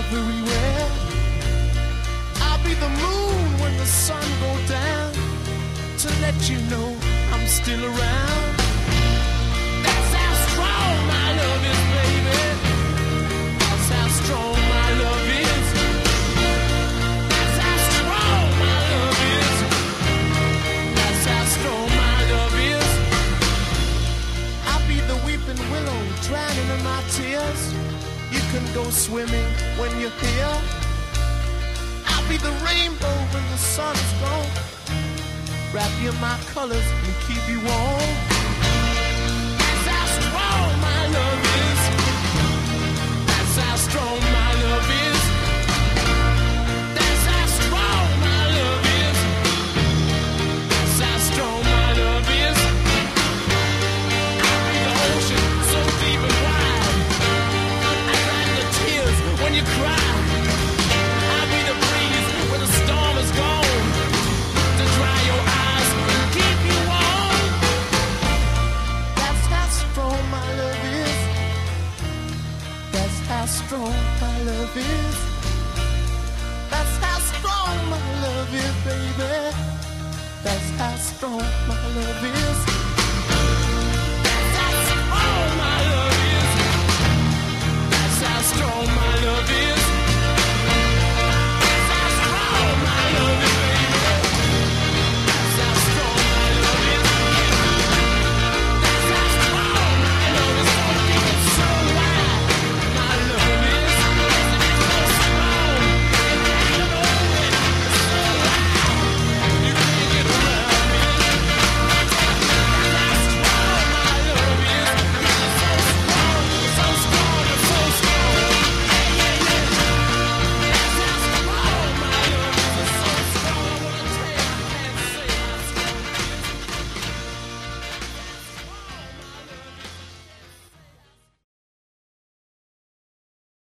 everywhere. I'll be the moon when the sun goes down, to let you know I'm still around. That's how strong my love is, baby. That's how strong my love is. That's how strong my love is. That's how strong my love is. I'll be the weeping willow drowning in my tears. You can go swimming when you're here. I'll be the rainbow when the sun is gone. Wrap you in my colors and keep you warm. That's how strong my love is. That's how strong my love is. That's how strong my love is. That's how strong my love is. I'll be the ocean so deep and wide. I dry the tears when you cry. I'll be the breeze when the storm is gone, to dry your eyes and keep you warm. That's how strong my love is. That's how strong my love is. That's how strong my love is, baby. That's how strong my love is.